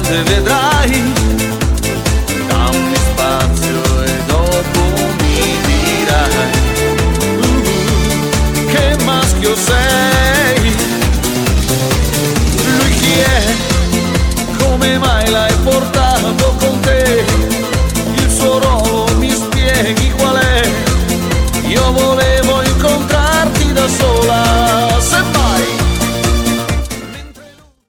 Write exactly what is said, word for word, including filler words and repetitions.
volte vedrai, dammi spazio e dopo mi dirai uh, che maschio sei. Lui chi è? Come mai l'hai portato con te? Il suo ruolo mi spieghi qual è? Io volevo incontrarti da sola,